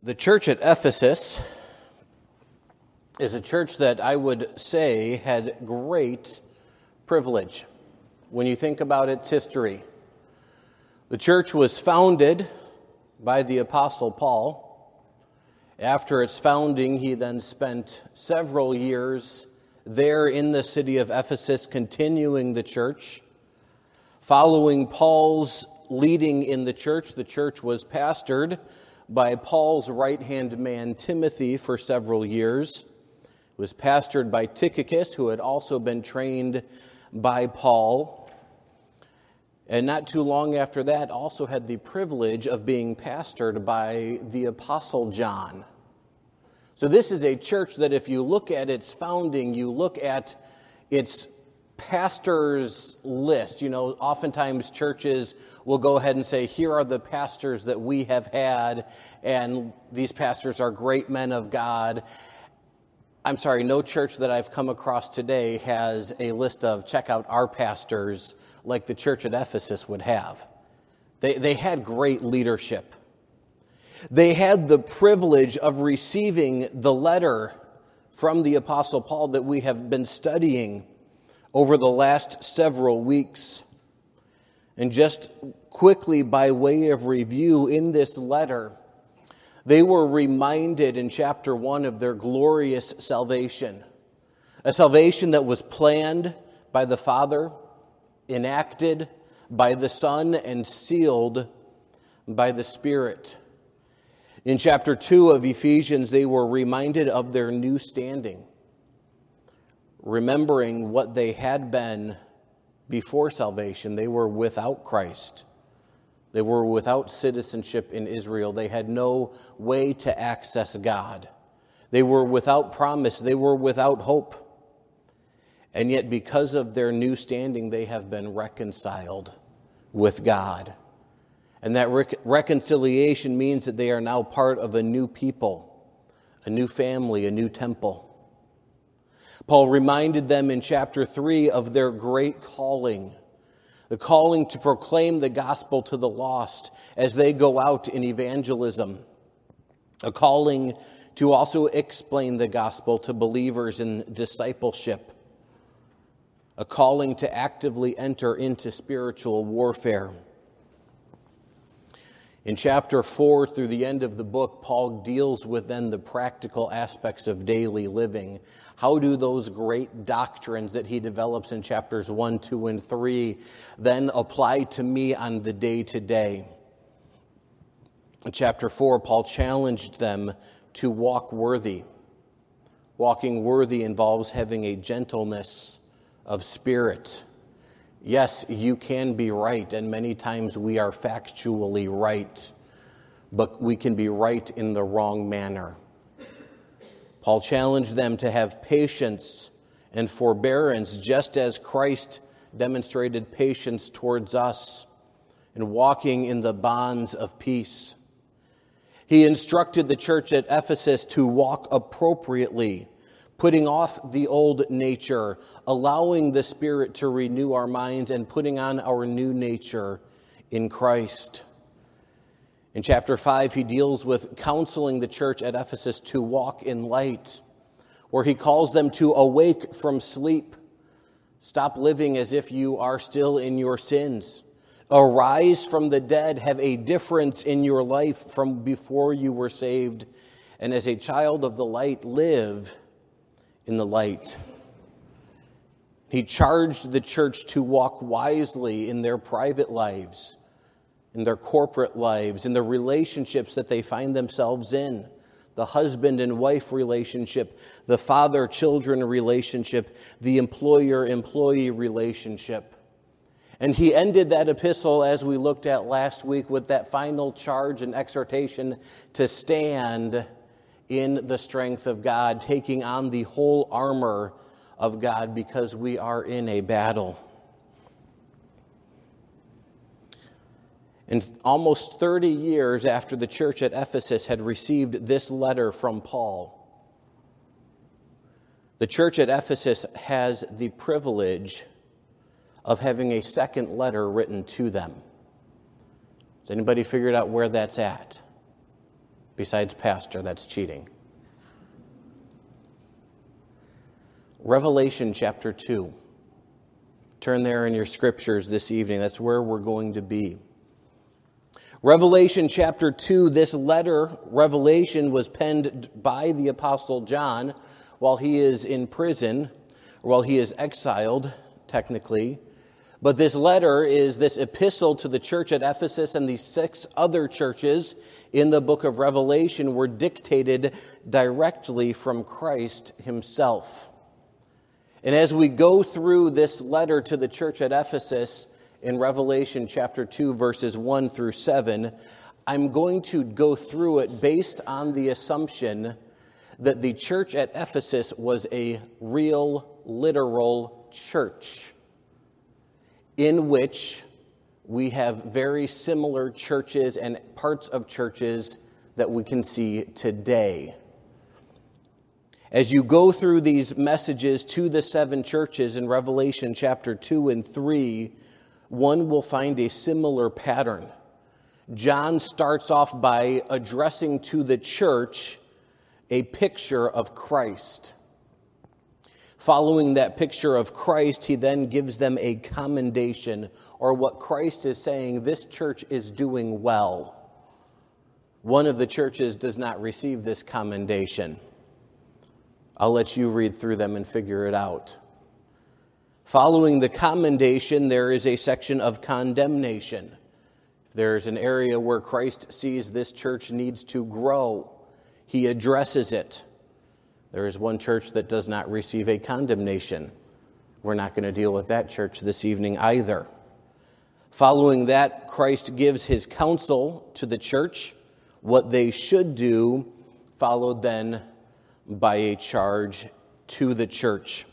The church at Ephesus is a church that I would say had great privilege when you think about its history. The church was founded by the Apostle Paul. After its founding, he then spent several years there in the city of Ephesus, continuing the church. Following Paul's leading in the church was pastored by Paul's right-hand man, Timothy, for several years. It was pastored by Tychicus, who had also been trained by Paul. And not too long after that, also had the privilege of being pastored by the Apostle John. So this is a church that if you look at its founding, you look at its pastors list. You know, oftentimes churches will go ahead and say, here are the pastors that we have had, and these pastors are great men of God. I'm sorry, no church that I've come across today has a list of check out our pastors like the church at Ephesus would have. They had great leadership. They had the privilege of receiving the letter from the Apostle Paul that we have been studying over the last several weeks. And just quickly, by way of review, in this letter, they were reminded in chapter 1 of their glorious salvation. A salvation that was planned by the Father, enacted by the Son, and sealed by the Spirit. In chapter 2 of Ephesians, they were reminded of their new standing, remembering what they had been before salvation. They were without Christ. They were without citizenship in Israel. They had no way to access God. They were without promise. They were without hope. And yet, because of their new standing, they have been reconciled with God. And that reconciliation means that they are now part of a new people, a new family, a new temple. Paul reminded them in chapter 3 of their great calling, the calling to proclaim the gospel to the lost as they go out in evangelism, a calling to also explain the gospel to believers in discipleship, a calling to actively enter into spiritual warfare. In chapter 4 through the end of the book, Paul deals with then the practical aspects of daily living. How do those great doctrines that he develops in chapters 1, 2, and 3 then apply to me on the day-to-day? In chapter 4, Paul challenged them to walk worthy. Walking worthy involves having a gentleness of spirit. Yes, you can be right, and many times we are factually right, but we can be right in the wrong manner. Paul challenged them to have patience and forbearance, just as Christ demonstrated patience towards us, and walking in the bonds of peace. He instructed the church at Ephesus to walk appropriately, putting off the old nature, allowing the Spirit to renew our minds, and putting on our new nature in Christ. In chapter 5, he deals with counseling the church at Ephesus to walk in light, where he calls them to awake from sleep. Stop living as if you are still in your sins. Arise from the dead, have a difference in your life from before you were saved, and as a child of the light, live in the light. He charged the church to walk wisely in their private lives, in their corporate lives, in the relationships that they find themselves in, the husband and wife relationship, the father-children relationship, the employer-employee relationship. And he ended that epistle, as we looked at last week, with that final charge and exhortation to stand in the strength of God, taking on the whole armor of God, because we are in a battle. And almost 30 years after the church at Ephesus had received this letter from Paul, the church at Ephesus has the privilege of having a second letter written to them. Has anybody figured out where that's at? Besides pastor, that's cheating. Revelation chapter 2. Turn there in your scriptures this evening. That's where we're going to be. Revelation chapter 2, this letter, Revelation, was penned by the Apostle John while he is in prison, or while he is exiled, technically. But this letter is this epistle to the church at Ephesus, and these 6 other churches in the book of Revelation were dictated directly from Christ himself. And as we go through this letter to the church at Ephesus in Revelation chapter 2, verses 1 through 7, I'm going to go through it based on the assumption that the church at Ephesus was a real, literal church in which we have very similar churches and parts of churches that we can see today. As you go through these messages to the 7 churches in Revelation chapter 2 and 3, one will find a similar pattern. John starts off by addressing to the church a picture of Christ. Following that picture of Christ, he then gives them a commendation, or what Christ is saying, this church is doing well. One of the churches does not receive this commendation. I'll let you read through them and figure it out. Following the commendation, there is a section of condemnation. If there's an area where Christ sees this church needs to grow, he addresses it. There is one church that does not receive a condemnation. We're not going to deal with that church this evening either. Following that, Christ gives his counsel to the church, what they should do, followed then by a charge to the church.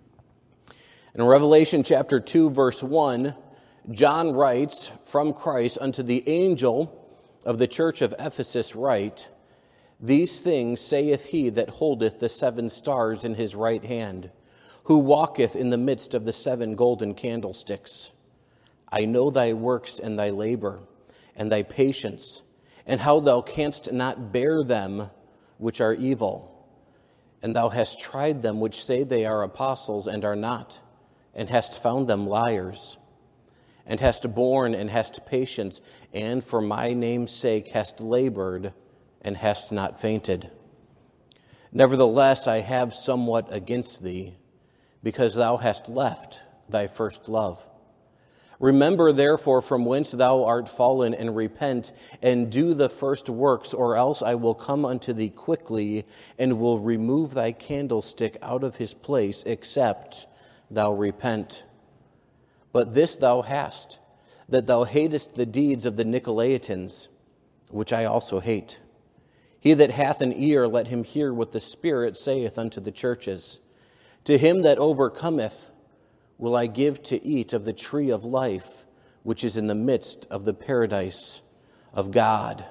In Revelation chapter 2, verse 1, John writes from Christ unto the angel of the church of Ephesus write, These things saith he that holdeth the 7 stars in his right hand, who walketh in the midst of the 7 golden candlesticks. I know thy works and thy labor, and thy patience, and how thou canst not bear them which are evil. And thou hast tried them which say they are apostles and are not, and hast found them liars, and hast borne and hast patience, and for my name's sake hast labored and hast not fainted. Nevertheless, I have somewhat against thee, because thou hast left thy first love. Remember, therefore, from whence thou art fallen, and repent, and do the first works, or else I will come unto thee quickly, and will remove thy candlestick out of his place, except thou repent. But this thou hast, that thou hatest the deeds of the Nicolaitans, which I also hate. He that hath an ear, let him hear what the Spirit saith unto the churches. To him that overcometh will I give to eat of the tree of life, which is in the midst of the paradise of God.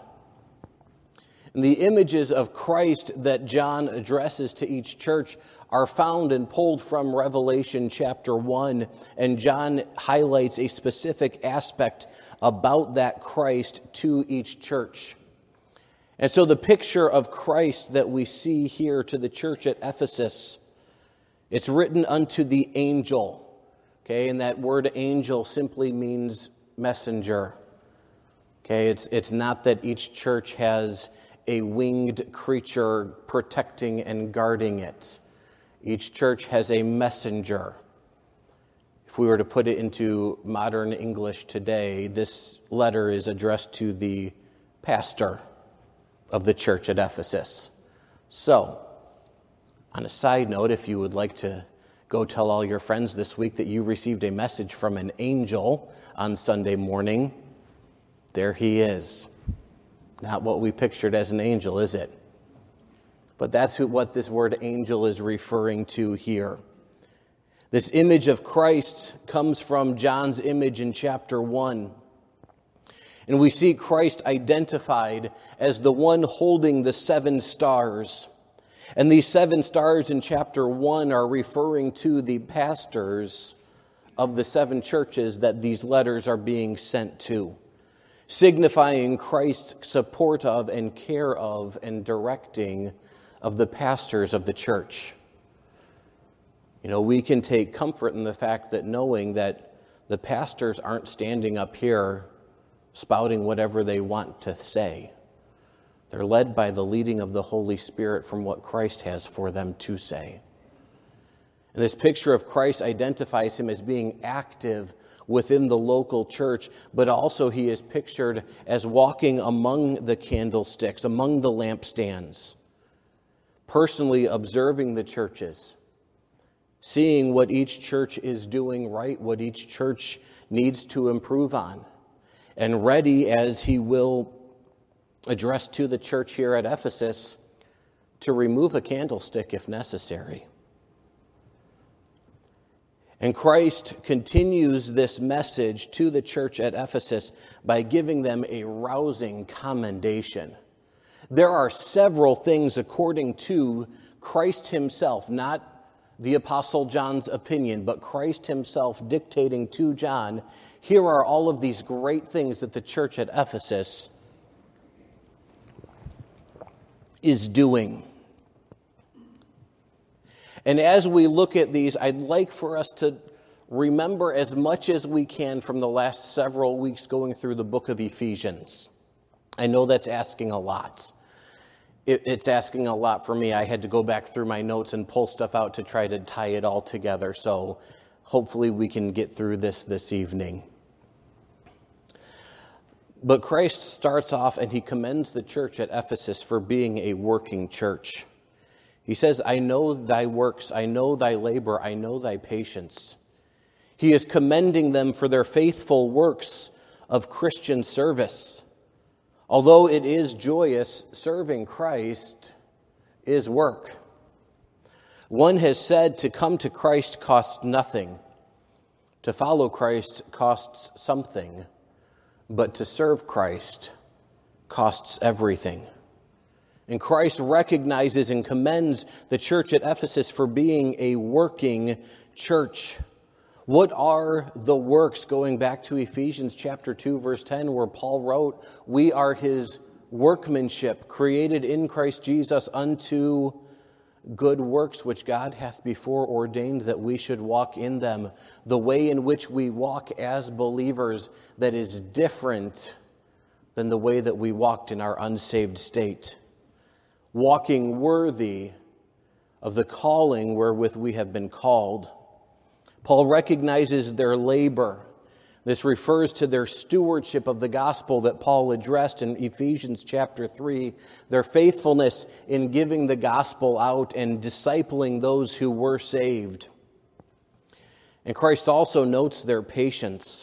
And the images of Christ that John addresses to each church are found and pulled from Revelation chapter 1, and John highlights a specific aspect about that Christ to each church. And so the picture of Christ that we see here to the church at Ephesus, it's written unto the angel. Okay, and that word angel simply means messenger. Okay, it's not that each church has a winged creature protecting and guarding it. Each church has a messenger. If we were to put it into modern English today, this letter is addressed to the pastor of the church at Ephesus. So, on a side note, if you would like to go tell all your friends this week that you received a message from an angel on Sunday morning, there he is. Not what we pictured as an angel, is it? But that's what this word angel is referring to here. This image of Christ comes from John's image in chapter 1. And we see Christ identified as the one holding the 7 stars. And these 7 stars in chapter 1 are referring to the pastors of the 7 churches that these letters are being sent to. signifying Christ's support of and care of and directing of the pastors of the church. We can take comfort in the fact that knowing that the pastors aren't standing up here spouting whatever they want to say. They're led by the leading of the Holy Spirit from what Christ has for them to say. And this picture of Christ identifies him as being active within the local church, but also he is pictured as walking among the candlesticks, among the lampstands, personally observing the churches, seeing what each church is doing right, what each church needs to improve on, and ready, as he will address to the church here at Ephesus, to remove a candlestick if necessary. And Christ continues this message to the church at Ephesus by giving them a rousing commendation. There are several things according to Christ himself, not the Apostle John's opinion, but Christ himself dictating to John, here are all of these great things that the church at Ephesus is doing. And as we look at these, I'd like for us to remember as much as we can from the last several weeks going through the book of Ephesians. I know that's asking a lot. It's asking a lot for me. I had to go back through my notes and pull stuff out to try to tie it all together. So hopefully we can get through this evening. But Christ starts off and he commends the church at Ephesus for being a working church. He says, I know thy works, I know thy labor, I know thy patience. He is commending them for their faithful works of Christian service. Although it is joyous, serving Christ is work. One has said to come to Christ costs nothing. To follow Christ costs something. But to serve Christ costs everything. And Christ recognizes and commends the church at Ephesus for being a working church. What are the works? Going back to Ephesians chapter 2, verse 10, where Paul wrote, we are his workmanship, created in Christ Jesus unto good works, which God hath before ordained that we should walk in them. The way in which we walk as believers that is different than the way that we walked in our unsaved state. Walking worthy of the calling wherewith we have been called. Paul recognizes their labor. This refers to their stewardship of the gospel that Paul addressed in Ephesians chapter 3, their faithfulness in giving the gospel out and discipling those who were saved. And Christ also notes their patience.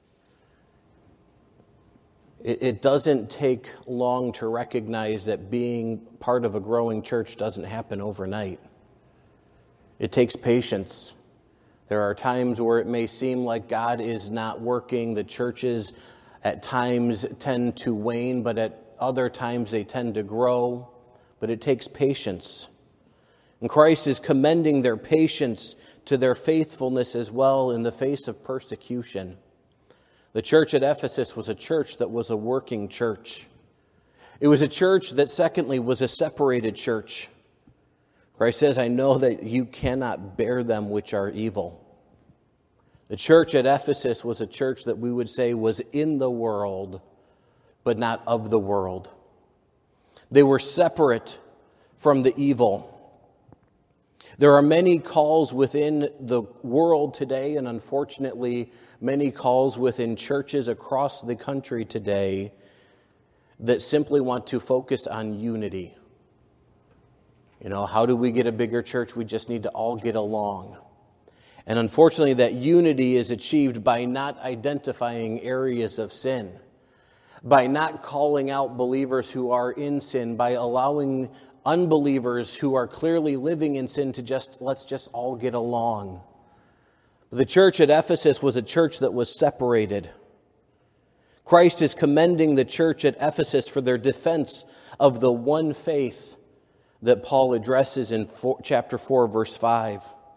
It doesn't take long to recognize that being part of a growing church doesn't happen overnight. It takes patience. There are times where it may seem like God is not working. The churches at times tend to wane, but at other times they tend to grow. But it takes patience. And Christ is commending their patience to their faithfulness as well in the face of persecution. The church at Ephesus was a church that was a working church. It was a church that, secondly, was a separated church. Christ says, I know that you cannot bear them which are evil. The church at Ephesus was a church that we would say was in the world, but not of the world. They were separate from the evil. There are many calls within the world today, and unfortunately, many calls within churches across the country today that simply want to focus on unity. How do we get a bigger church? We just need to all get along. And unfortunately, that unity is achieved by not identifying areas of sin, by not calling out believers who are in sin, by allowing unbelievers who are clearly living in sin to let's just all get along. The church at Ephesus was a church that was separated. Christ is commending the church at Ephesus for their defense of the one faith that Paul addresses in chapter 4, verse 5.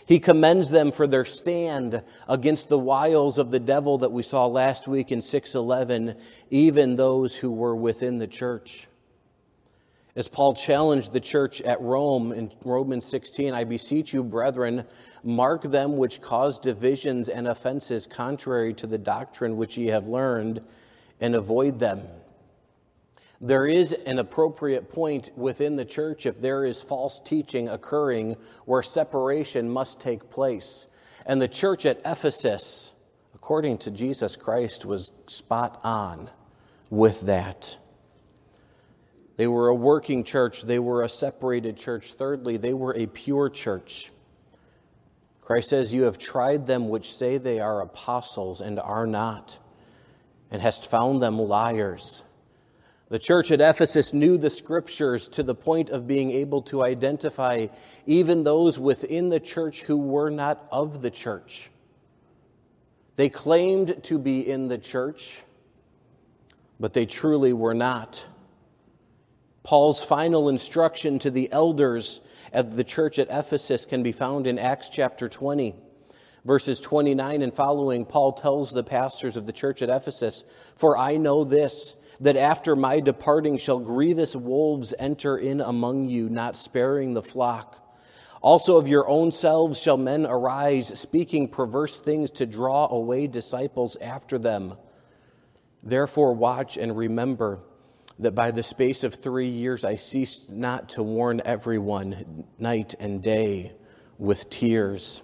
He commends them for their stand against the wiles of the devil that we saw last week in 6:11, even those who were within the church. As Paul challenged the church at Rome in Romans 16, I beseech you, brethren, mark them which cause divisions and offenses contrary to the doctrine which ye have learned, and avoid them. There is an appropriate point within the church if there is false teaching occurring where separation must take place. And the church at Ephesus, according to Jesus Christ, was spot on with that. They were a working church. They were a separated church. Thirdly, they were a pure church. Christ says, you have tried them which say they are apostles and are not, and hast found them liars. The church at Ephesus knew the Scriptures to the point of being able to identify even those within the church who were not of the church. They claimed to be in the church, but they truly were not. Paul's final instruction to the elders at the church at Ephesus can be found in Acts chapter 20. Verses 29 and following, Paul tells the pastors of the church at Ephesus, for I know this, that after my departing shall grievous wolves enter in among you, not sparing the flock. Also of your own selves shall men arise, speaking perverse things to draw away disciples after them. Therefore watch and remember that by the space of 3 years I ceased not to warn everyone night and day with tears.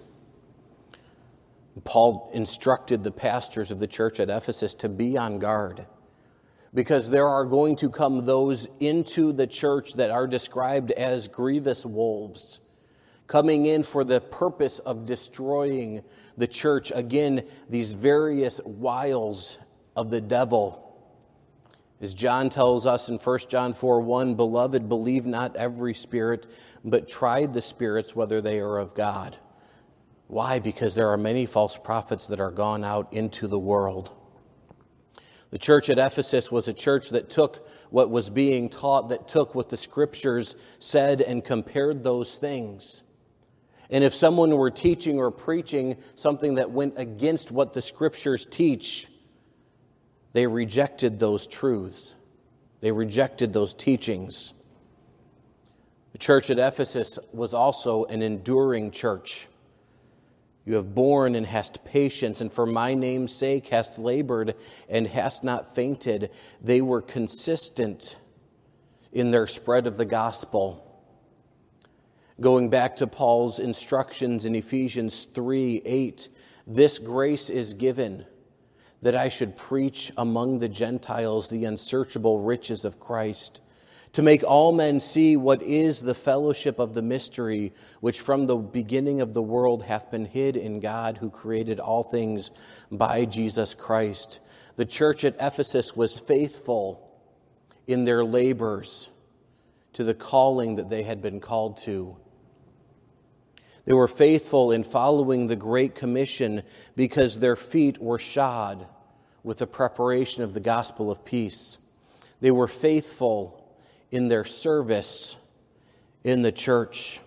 Paul instructed the pastors of the church at Ephesus to be on guard, because there are going to come those into the church that are described as grievous wolves, coming in for the purpose of destroying the church. Again, these various wiles of the devil. As John tells us in 1 John 4:1, beloved, believe not every spirit, but try the spirits whether they are of God. Why? Because there are many false prophets that are gone out into the world. The church at Ephesus was a church that took what was being taught, that took what the Scriptures said and compared those things. And if someone were teaching or preaching something that went against what the Scriptures teach, they rejected those truths. They rejected those teachings. The church at Ephesus was also an enduring church. You have borne and hast patience, and for my name's sake hast labored and hast not fainted. They were consistent in their spread of the gospel. Going back to Paul's instructions in Ephesians 3:8, this grace is given, that I should preach among the Gentiles the unsearchable riches of Christ, to make all men see what is the fellowship of the mystery, which from the beginning of the world hath been hid in God, who created all things by Jesus Christ. The church at Ephesus was faithful in their labors to the calling that they had been called to. They were faithful in following the Great Commission because their feet were shod with the preparation of the gospel of peace. They were faithful in their service in the church.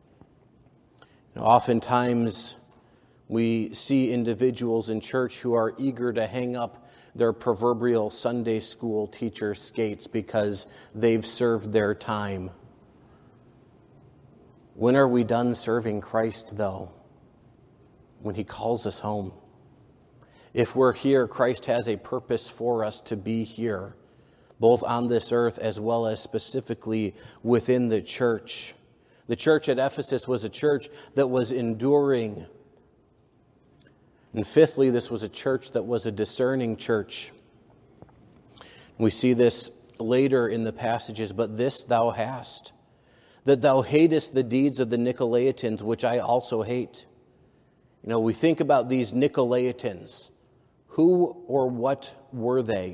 Oftentimes, we see individuals in church who are eager to hang up their proverbial Sunday school teacher skates because they've served their time. When are we done serving Christ, though? When He calls us home. If we're here, Christ has a purpose for us to be here, both on this earth as well as specifically within the church. The church at Ephesus was a church that was enduring. And fifthly, this was a church that was a discerning church. We see this later in the passages, but this thou hast, that thou hatest the deeds of the Nicolaitans, which I also hate. We think about these Nicolaitans. Who or what were they?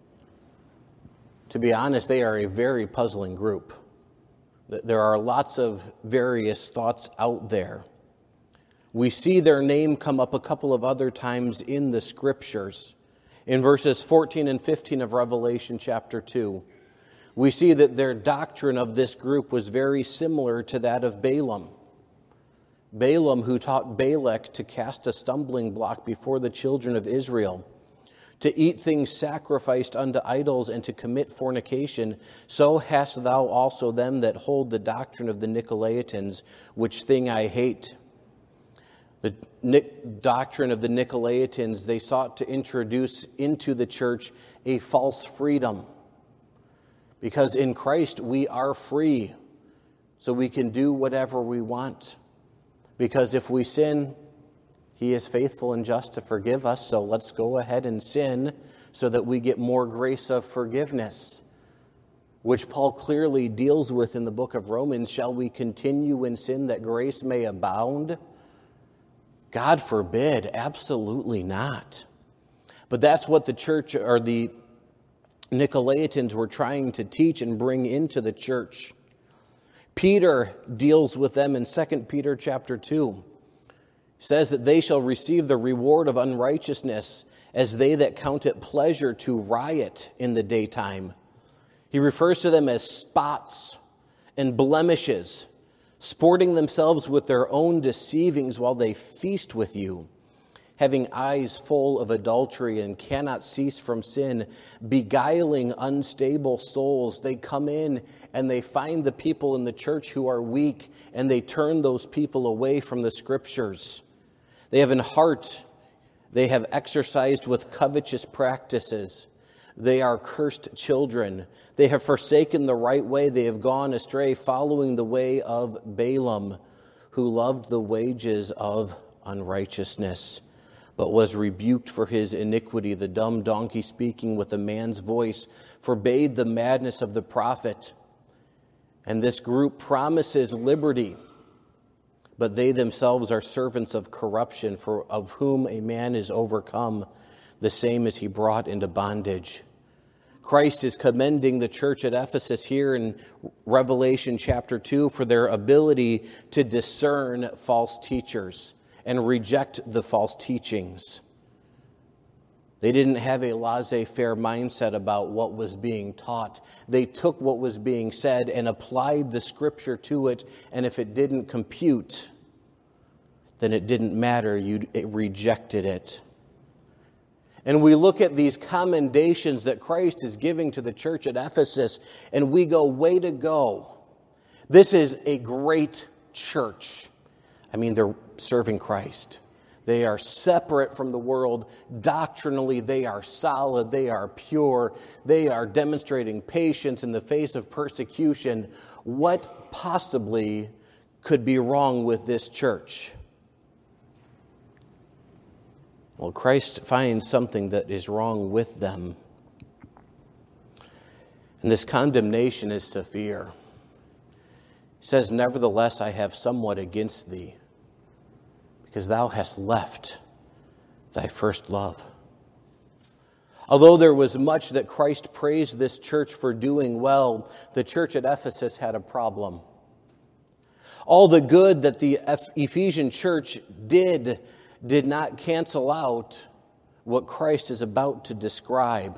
To be honest, they are a very puzzling group. There are lots of various thoughts out there. We see their name come up a couple of other times in the Scriptures. In verses 14 and 15 of Revelation chapter 2, we see that their doctrine of this group was very similar to that of Balaam. Balaam, who taught Balak to cast a stumbling block before the children of Israel, to eat things sacrificed unto idols, and to commit fornication, so hast thou also them that hold the doctrine of the Nicolaitans, which thing I hate. The doctrine of the Nicolaitans, they sought to introduce into the church a false freedom. Because in Christ we are free, so we can do whatever we want. Because if we sin, He is faithful and just to forgive us, so let's go ahead and sin so that we get more grace of forgiveness, which Paul clearly deals with in the book of Romans. Shall we continue in sin that grace may abound? God forbid, absolutely not. But that's what the church, or the Nicolaitans, were trying to teach and bring into the church. Peter deals with them in 2 Peter chapter 2. He says that they shall receive the reward of unrighteousness as they that count it pleasure to riot in the daytime. He refers to them as spots and blemishes, sporting themselves with their own deceivings while they feast with you, having eyes full of adultery and cannot cease from sin, beguiling unstable souls. They come in and they find the people in the church who are weak, and they turn those people away from the Scriptures. They have in heart, they have exercised with covetous practices. They are cursed children. They have forsaken the right way. They have gone astray, following the way of Balaam, who loved the wages of unrighteousness, but was rebuked for his iniquity. The dumb donkey, speaking with a man's voice, forbade the madness of the prophet. And this group promises liberty, but they themselves are servants of corruption, for of whom a man is overcome, the same as he brought into bondage. Christ is commending the church at Ephesus here in Revelation chapter 2 for their ability to discern false teachers and reject the false teachings. They didn't have a laissez-faire mindset about what was being taught. They took what was being said and applied the Scripture to it, and if it didn't compute, then it didn't matter. You rejected it. And we look at these commendations that Christ is giving to the church at Ephesus, and we go, way to go. This is a great church. I mean, they're serving Christ. They are separate from the world. Doctrinally, they are solid. They are pure. They are demonstrating patience in the face of persecution. What possibly could be wrong with this church? Well, Christ finds something that is wrong with them. And this condemnation is severe. He says, "Nevertheless, I have somewhat against thee, because thou hast left thy first love." Although there was much that Christ praised this church for doing well, the church at Ephesus had a problem. All the good that the Ephesian church did not cancel out what Christ is about to describe.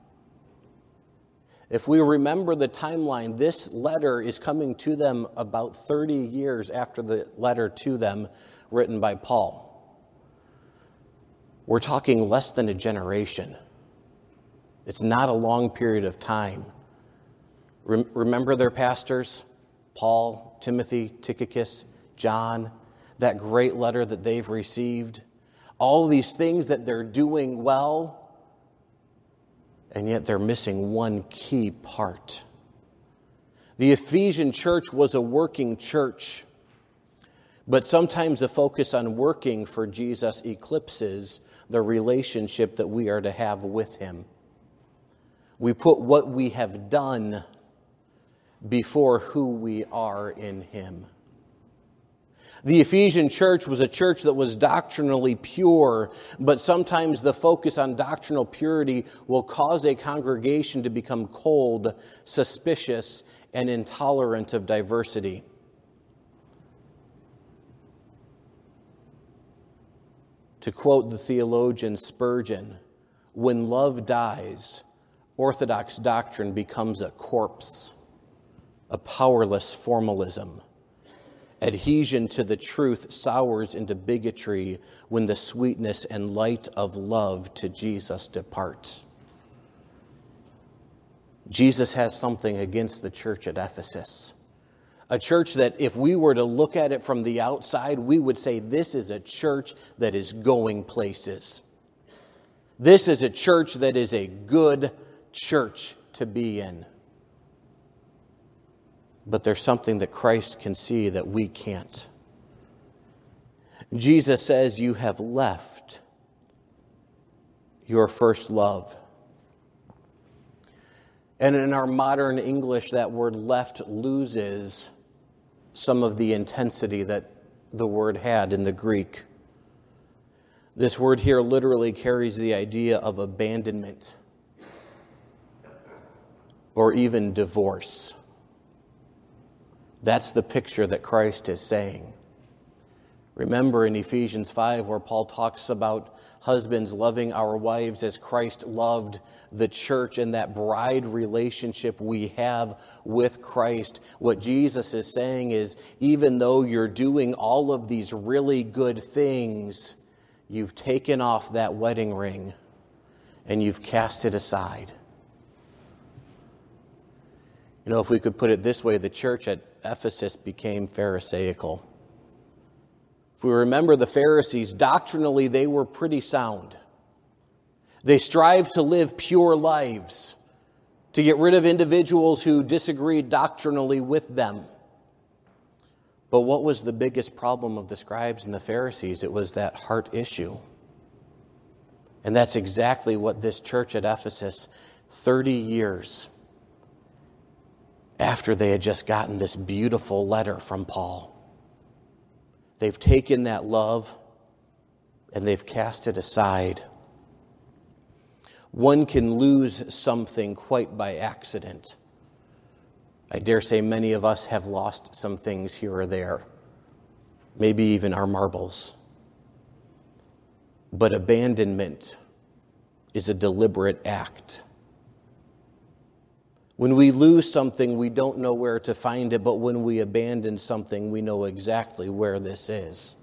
If we remember the timeline, this letter is coming to them about 30 years after the letter to them written by Paul. We're talking less than a generation. It's not a long period of time. Remember their pastors? Paul, Timothy, Tychicus, John, that great letter that they've received. All these things that they're doing well, and yet they're missing one key part. The Ephesian church was a working church, but sometimes the focus on working for Jesus eclipses the relationship that we are to have with Him. We put what we have done before who we are in Him. The Ephesian church was a church that was doctrinally pure, but sometimes the focus on doctrinal purity will cause a congregation to become cold, suspicious, and intolerant of diversity. To quote the theologian Spurgeon, when love dies, orthodox doctrine becomes a corpse, a powerless formalism. Adhesion to the truth sours into bigotry when the sweetness and light of love to Jesus departs. Jesus has something against the church at Ephesus. A church that if we were to look at it from the outside, we would say this is a church that is going places. This is a church that is a good church to be in. But there's something that Christ can see that we can't. Jesus says, you have left your first love. And in our modern English, that word left loses some of the intensity that the word had in the Greek. This word here literally carries the idea of abandonment or even divorce. That's the picture that Christ is saying. Remember in Ephesians 5 where Paul talks about husbands loving our wives as Christ loved the church and that bride relationship we have with Christ. What Jesus is saying is, even though you're doing all of these really good things, you've taken off that wedding ring and you've cast it aside. You know, if we could put it this way, the church at Ephesus became Pharisaical. If we remember the Pharisees, doctrinally they were pretty sound. They strived to live pure lives, to get rid of individuals who disagreed doctrinally with them. But what was the biggest problem of the scribes and the Pharisees? It was that heart issue. And that's exactly what this church at Ephesus, 30 years after they had just gotten this beautiful letter from Paul, they've taken that love and they've cast it aside. One can lose something quite by accident. I dare say many of us have lost some things here or there, maybe even our marbles. But abandonment is a deliberate act. When we lose something, we don't know where to find it, but when we abandon something, we know exactly where this is.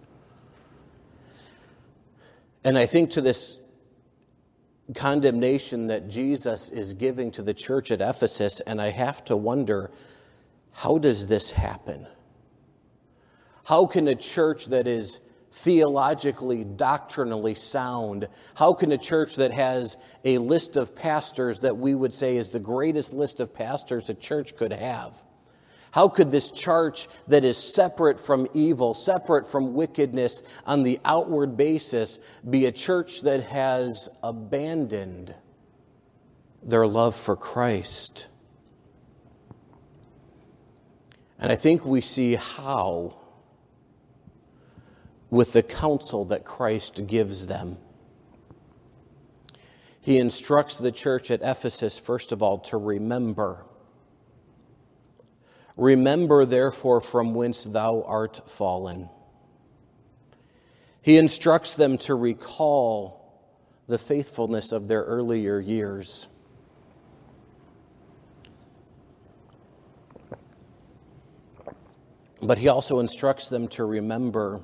And I think to this condemnation that Jesus is giving to the church at Ephesus, and I have to wonder, how does this happen? How can a church that is theologically, doctrinally sound, how can a church that has a list of pastors that we would say is the greatest list of pastors a church could have, how could this church that is separate from evil, separate from wickedness on the outward basis, be a church that has abandoned their love for Christ? And I think we see how with the counsel that Christ gives them. He instructs the church at Ephesus, first of all, to remember. Remember, therefore, from whence thou art fallen. He instructs them to recall the faithfulness of their earlier years. But he also instructs them to remember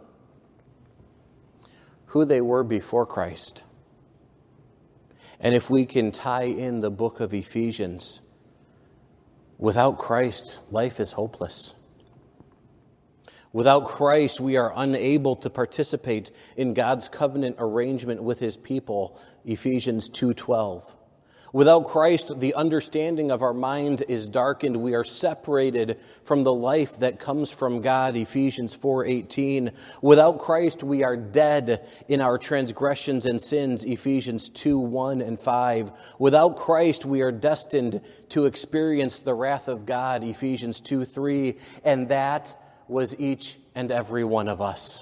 who they were before Christ. And if we can tie in the book of Ephesians, without Christ, life is hopeless. Without Christ, we are unable to participate in God's covenant arrangement with his people, Ephesians 2:12. Without Christ, the understanding of our mind is darkened. We are separated from the life that comes from God, Ephesians 4:18. Without Christ, we are dead in our transgressions and sins, Ephesians 2:1 and 5. Without Christ, we are destined to experience the wrath of God, Ephesians 2:3. And that was each and every one of us.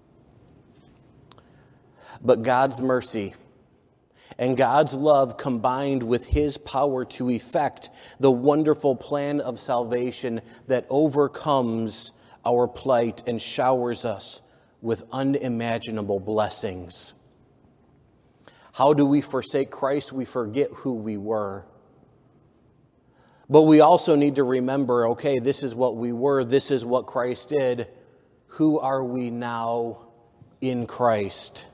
But God's mercy and God's love combined with his power to effect the wonderful plan of salvation that overcomes our plight and showers us with unimaginable blessings. How do we forsake Christ? We forget who we were. But we also need to remember, okay, this is what we were, this is what Christ did, Who are we now in Christ?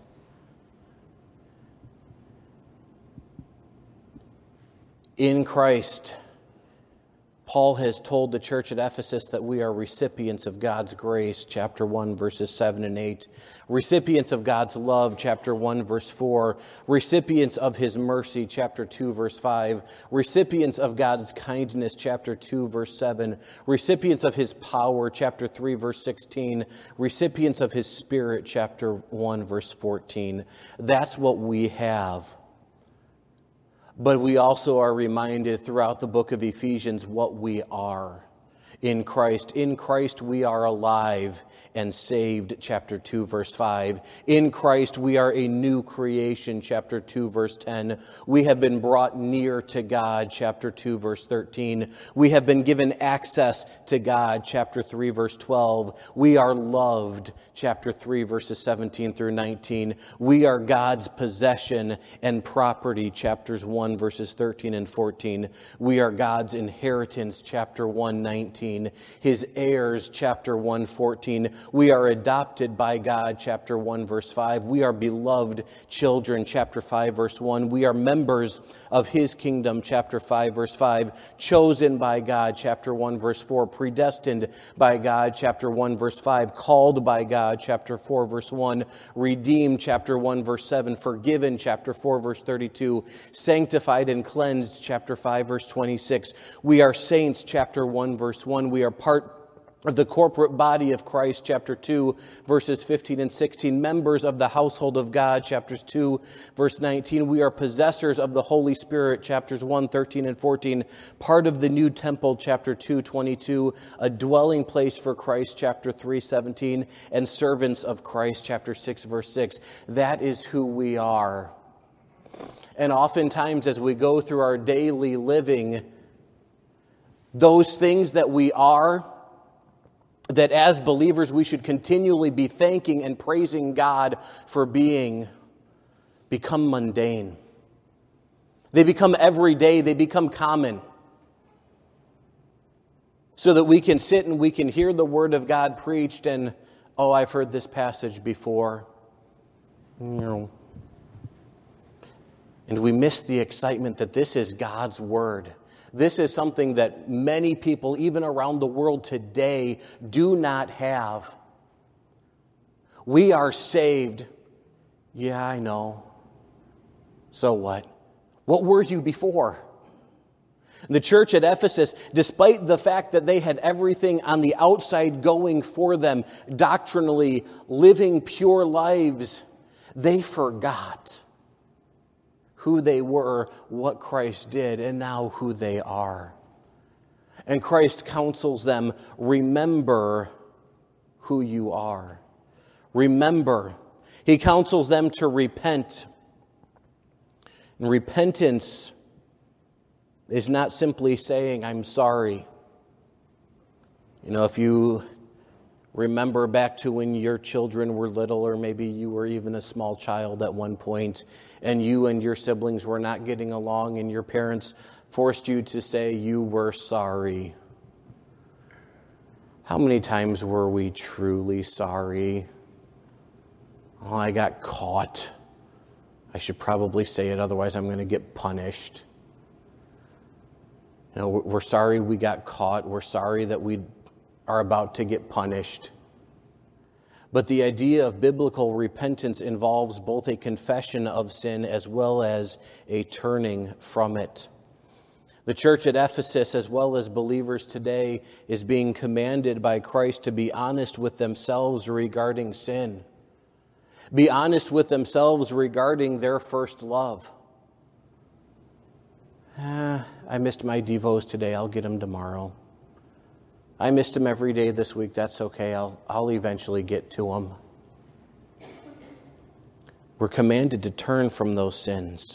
In Christ, Paul has told the church at Ephesus that we are recipients of God's grace, chapter 1, verses 7 and 8. Recipients of God's love, chapter 1, verse 4. Recipients of His mercy, chapter 2, verse 5. Recipients of God's kindness, chapter 2, verse 7. Recipients of His power, chapter 3, verse 16. Recipients of His Spirit, chapter 1, verse 14. That's what we have. But we also are reminded throughout the book of Ephesians what we are in Christ. In Christ we are alive and saved, chapter 2, verse 5. In Christ we are a new creation, chapter 2, verse 10. We have been brought near to God, chapter 2, verse 13. We have been given access to God, chapter 3, verse 12. We are loved, chapter 3, verses 17 through 19. We are God's possession and property, chapters 1, verses 13 and 14. We are God's inheritance, chapter 1, 19. His heirs, chapter 1, 14. We are adopted by God, chapter 1, verse 5. We are beloved children, chapter 5, verse 1. We are members of His kingdom, chapter 5, verse 5. Chosen by God, chapter 1, verse 4. Predestined by God, chapter 1, verse 5. Called by God, chapter 4, verse 1. Redeemed, chapter 1, verse 7. Forgiven, chapter 4, verse 32. Sanctified and cleansed, chapter 5, verse 26. We are saints, chapter 1, verse 1. We are part of the corporate body of Christ, chapter 2, verses 15 and 16. Members of the household of God, chapters 2, verse 19. We are possessors of the Holy Spirit, chapters 1, 13 and 14. Part of the new temple, chapter 2, 22. A dwelling place for Christ, chapter 3, 17. And servants of Christ, chapter 6, verse 6. That is who we are. And oftentimes as we go through our daily living, those things that we are, that as believers we should continually be thanking and praising God for being, become mundane. They become everyday, they become common. So that we can sit and we can hear the Word of God preached and, oh, I've heard this passage before. And we miss the excitement that this is God's Word. This is something that many people, even around the world today, do not have. We are saved. Yeah, I know. So what? What were you before? The church at Ephesus, despite the fact that they had everything on the outside going for them, doctrinally living pure lives, they forgot who they were, what Christ did, and now who they are. And Christ counsels them, remember who you are. Remember. He counsels them to repent. And repentance is not simply saying, I'm sorry. You know, if you remember back to when your children were little, or maybe you were even a small child at one point, and you and your siblings were not getting along, and your parents forced you to say you were sorry. How many times were we truly sorry? Oh, I got caught. I should probably say it, otherwise I'm going to get punished. You know, we're sorry we got caught. We're sorry that we are about to get punished. But the idea of biblical repentance involves both a confession of sin as well as a turning from it. The church at Ephesus, as well as believers today, is being commanded by Christ to be honest with themselves regarding sin. Be honest with themselves regarding their first love. I missed my devos today. I'll get them tomorrow. I missed them every day this week. That's okay. I'll eventually get to them. We're commanded to turn from those sins.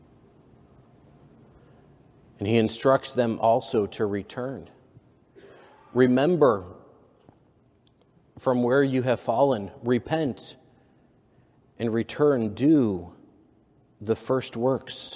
And he instructs them also to return. Remember from where you have fallen. Repent and return. Do the first works.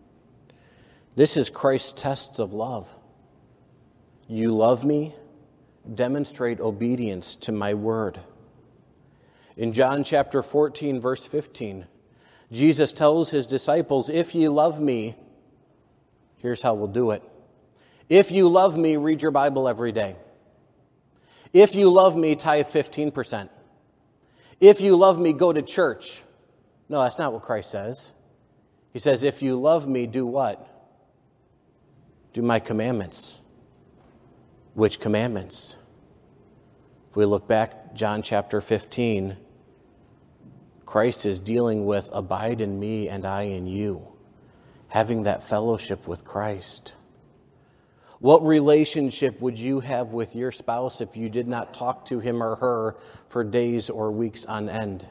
This is Christ's test of love. You love me, demonstrate obedience to my word. In John chapter 14, verse 15, Jesus tells his disciples, if ye love me, here's how we'll do it. If you love me, read your Bible every day. If you love me, tithe 15%. If you love me, go to church. No, that's not what Christ says. He says, if you love me, do what? Do my commandments. Which commandments? If we look back, John chapter 15, Christ is dealing with abide in me and I in you, having that fellowship with Christ. What relationship would you have with your spouse if you did not talk to him or her for days or weeks on end?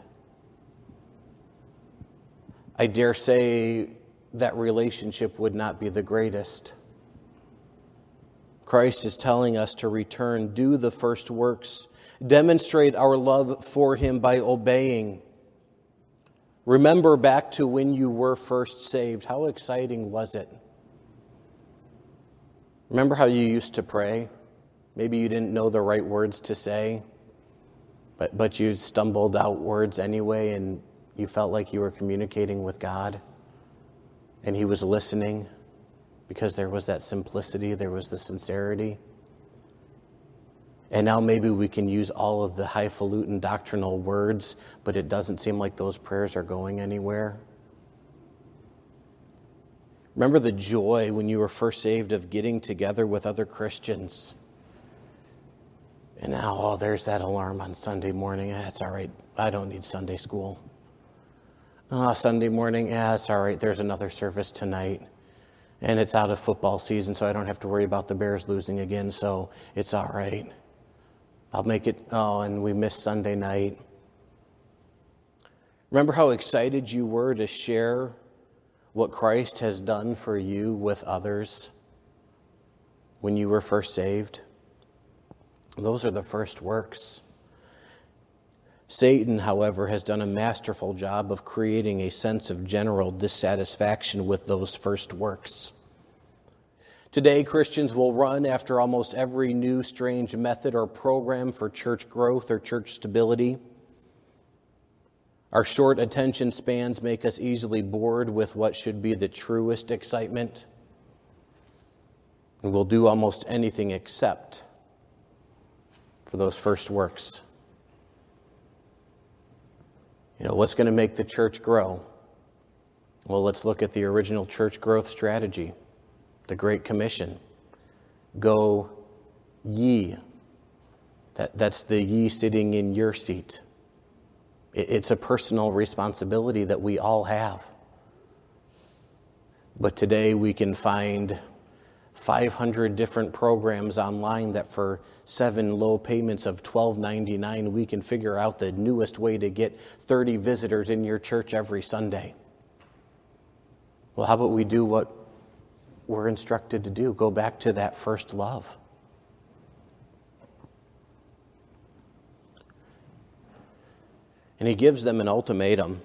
I dare say that relationship would not be the greatest. Christ is telling us to return, do the first works, demonstrate our love for him by obeying. Remember back to when you were first saved. How exciting was it? Remember how you used to pray? Maybe you didn't know the right words to say, but you stumbled out words anyway, and you felt like you were communicating with God, and he was listening because there was that simplicity, there was the sincerity. And now maybe we can use all of the highfalutin doctrinal words, but it doesn't seem like those prayers are going anywhere. Remember the joy when you were first saved of getting together with other Christians. And now, there's that alarm on Sunday morning. It's all right. I don't need Sunday school. Sunday morning, it's all right. There's another service tonight. And it's out of football season, so I don't have to worry about the Bears losing again, so it's all right. I'll make it, and we missed Sunday night. Remember how excited you were to share what Christ has done for you with others when you were first saved? Those are the first works. Satan, however, has done a masterful job of creating a sense of general dissatisfaction with those first works. Today, Christians will run after almost every new strange method or program for church growth or church stability. Our short attention spans make us easily bored with what should be the truest excitement. And we'll do almost anything except for those first works. What's going to make the church grow? Well, let's look at the original church growth strategy, the Great Commission. Go ye. That's the ye sitting in your seat. It's a personal responsibility that we all have. But today we can find 500 different programs online that for 7 low payments of $12.99, we can figure out the newest way to get 30 visitors in your church every Sunday. Well, how about we do what we're instructed to do? Go back to that first love. And he gives them an ultimatum.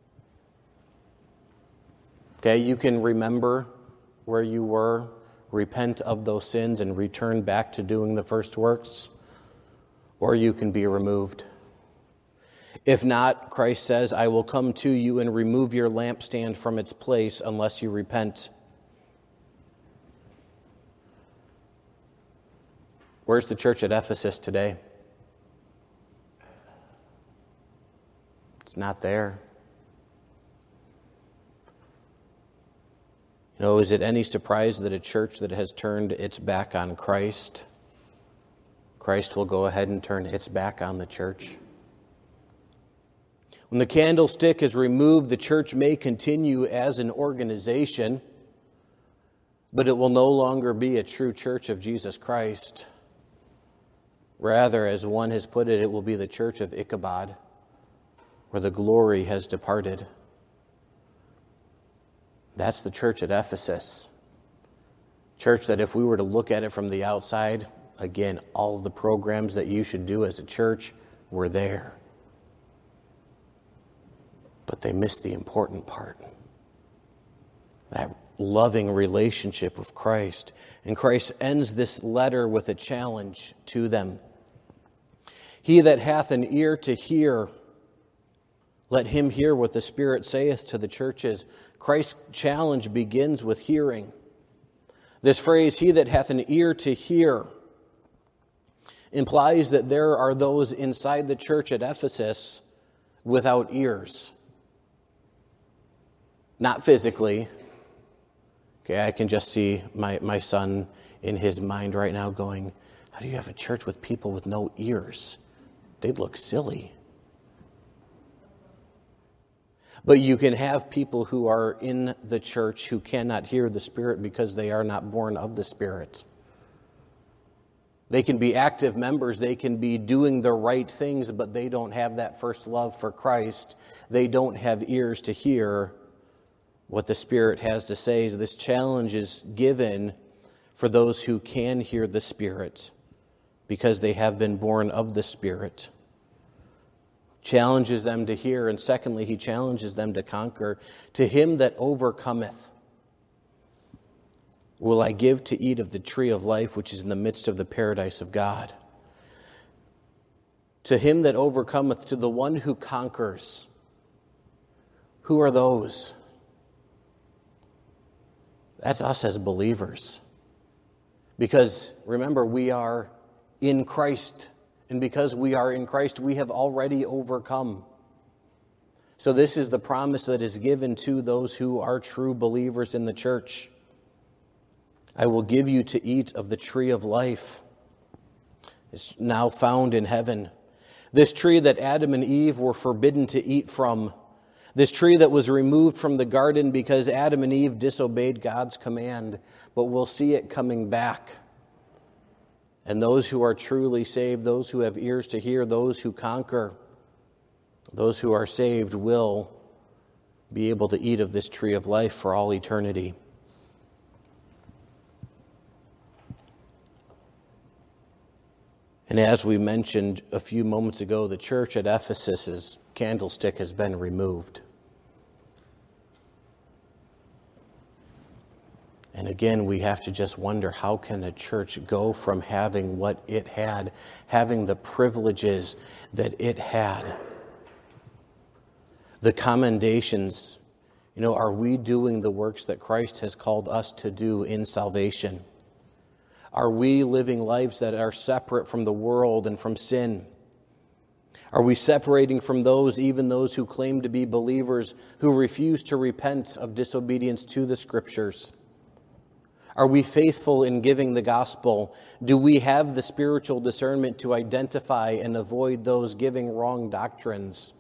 Okay, you can remember where you were, repent of those sins, and return back to doing the first works, or you can be removed. If not, Christ says, I will come to you and remove your lampstand from its place unless you repent. Where's the church at Ephesus today? It's not there. Is it any surprise that a church that has turned its back on Christ, Christ will go ahead and turn its back on the church? When the candlestick is removed, the church may continue as an organization, but it will no longer be a true church of Jesus Christ. Rather, as one has put it, it will be the church of Ichabod, where the glory has departed. That's the church at Ephesus. Church that if we were to look at it from the outside, again, all of the programs that you should do as a church were there. But they missed the important part. That loving relationship with Christ. And Christ ends this letter with a challenge to them. He that hath an ear to hear, let him hear what the Spirit saith to the churches. Christ's challenge begins with hearing. This phrase, he that hath an ear to hear, implies that there are those inside the church at Ephesus without ears. Not physically. Okay, I can just see my son in his mind right now going, how do you have a church with people with no ears? They'd look silly. But you can have people who are in the church who cannot hear the Spirit because they are not born of the Spirit. They can be active members, they can be doing the right things, but they don't have that first love for Christ. They don't have ears to hear what the Spirit has to say. So this challenge is given for those who can hear the Spirit because they have been born of the Spirit. Challenges them to hear, and secondly, he challenges them to conquer. To him that overcometh will I give to eat of the tree of life, which is in the midst of the paradise of God. To him that overcometh, to the one who conquers. Who are those? That's us as believers. Because, remember, we are in Christ. And because we are in Christ, we have already overcome. So this is the promise that is given to those who are true believers in the church. I will give you to eat of the tree of life. It's now found in heaven. This tree that Adam and Eve were forbidden to eat from. This tree that was removed from the garden because Adam and Eve disobeyed God's command. But we'll see it coming back. And those who are truly saved, those who have ears to hear, those who conquer, those who are saved will be able to eat of this tree of life for all eternity. And as we mentioned a few moments ago, the church at Ephesus' candlestick has been removed. And again, we have to just wonder, how can a church go from having what it had, having the privileges that it had, the commendations? Are we doing the works that Christ has called us to do in salvation? Are we living lives that are separate from the world and from sin? Are we separating from those, even those who claim to be believers, who refuse to repent of disobedience to the Scriptures? Are we faithful in giving the gospel? Do we have the spiritual discernment to identify and avoid those giving wrong doctrines?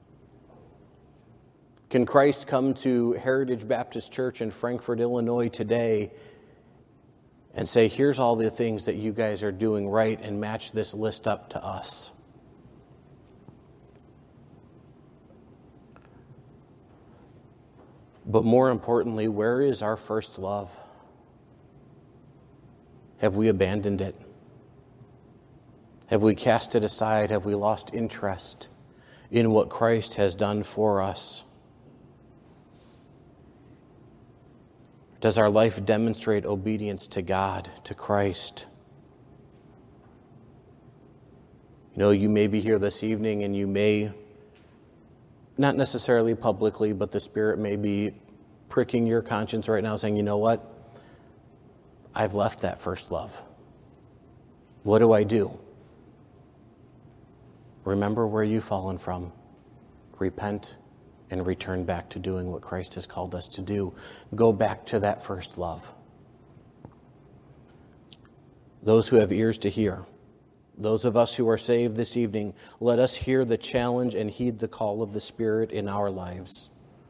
Can Christ come to Heritage Baptist Church in Frankfort, Illinois today and say, here's all the things that you guys are doing right, and match this list up to us? But more importantly, where is our first love? Have we abandoned it? Have we cast it aside? Have we lost interest in what Christ has done for us? Does our life demonstrate obedience to God, to Christ? You may be here this evening and you may, not necessarily publicly, but the Spirit may be pricking your conscience right now saying, you know what? I've left that first love. What do I do? Remember where you've fallen from. Repent and return back to doing what Christ has called us to do. Go back to that first love. Those who have ears to hear, those of us who are saved this evening, let us hear the challenge and heed the call of the Spirit in our lives.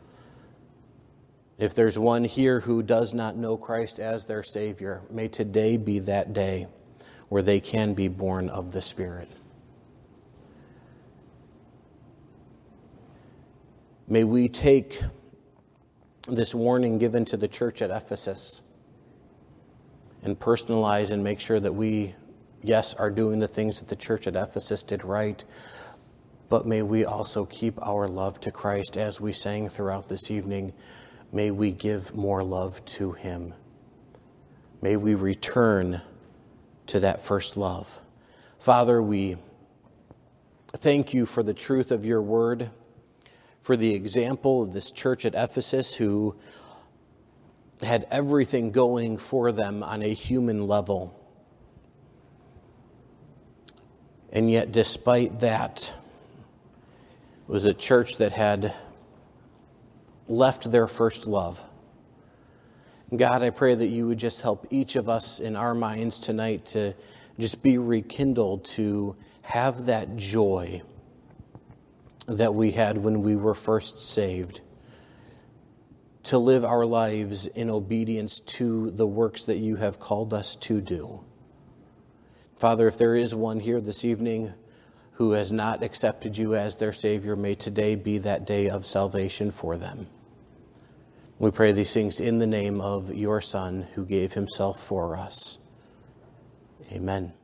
If there's one here who does not know Christ as their Savior, may today be that day where they can be born of the Spirit. May we take this warning given to the church at Ephesus and personalize and make sure that we, yes, are doing the things that the church at Ephesus did right, but may we also keep our love to Christ as we sang throughout this evening. may we give more love to him. May we return to that first love. Father, we thank you for the truth of your word, for the example of this church at Ephesus who had everything going for them on a human level. And yet, despite that, it was a church that had left their first love. God, I pray that you would just help each of us in our minds tonight to just be rekindled, to have that joy that we had when we were first saved, to live our lives in obedience to the works that you have called us to do. Father, if there is one here this evening who has not accepted you as their Savior, may today be that day of salvation for them. We pray these things in the name of your Son, who gave himself for us. Amen.